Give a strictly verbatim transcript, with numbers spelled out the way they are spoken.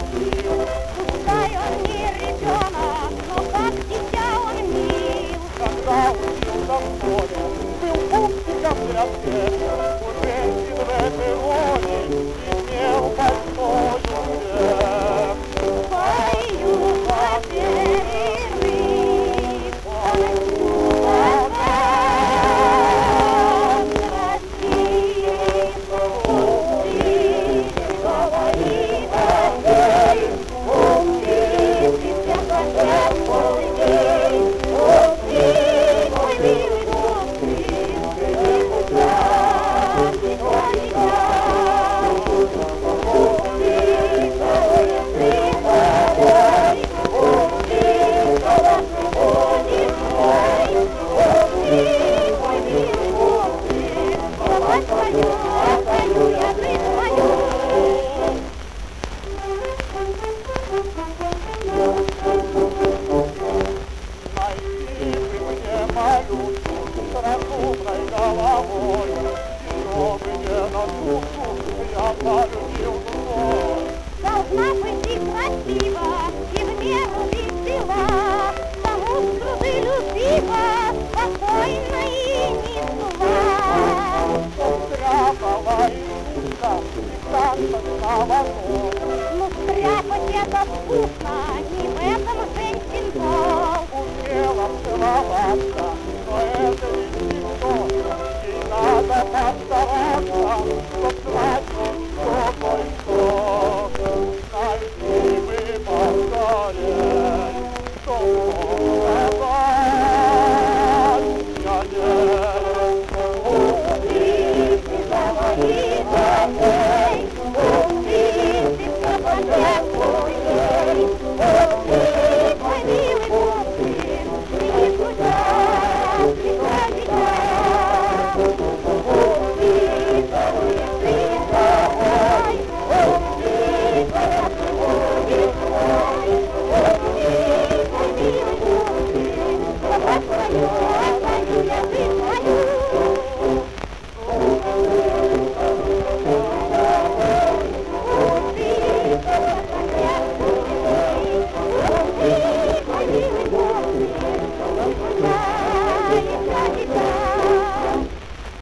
любил. Пускай он не ребенок, но как дитя он мил. Когда учился в школе, был пупсиком для всех. У женщин в этой роли имел большой успех. Пою по перерыв, он С разумной головой, и чтобы не на душу, я полюбил душой. должна быть и красива, и в меру весела, кому с труды любива, спокойно и не зла. Стряпала и шутка, и достаточно возможно. Ну, стряпать это вкусно, не в этом женщин пол. Умела целоваться, но это ведь не все. Ей надо постараться, чтоб знать, что кое-что. Найди бы поскорей, что сказать, я не Убийцы говорит о ней, убийцы все потребует ей, убийцы.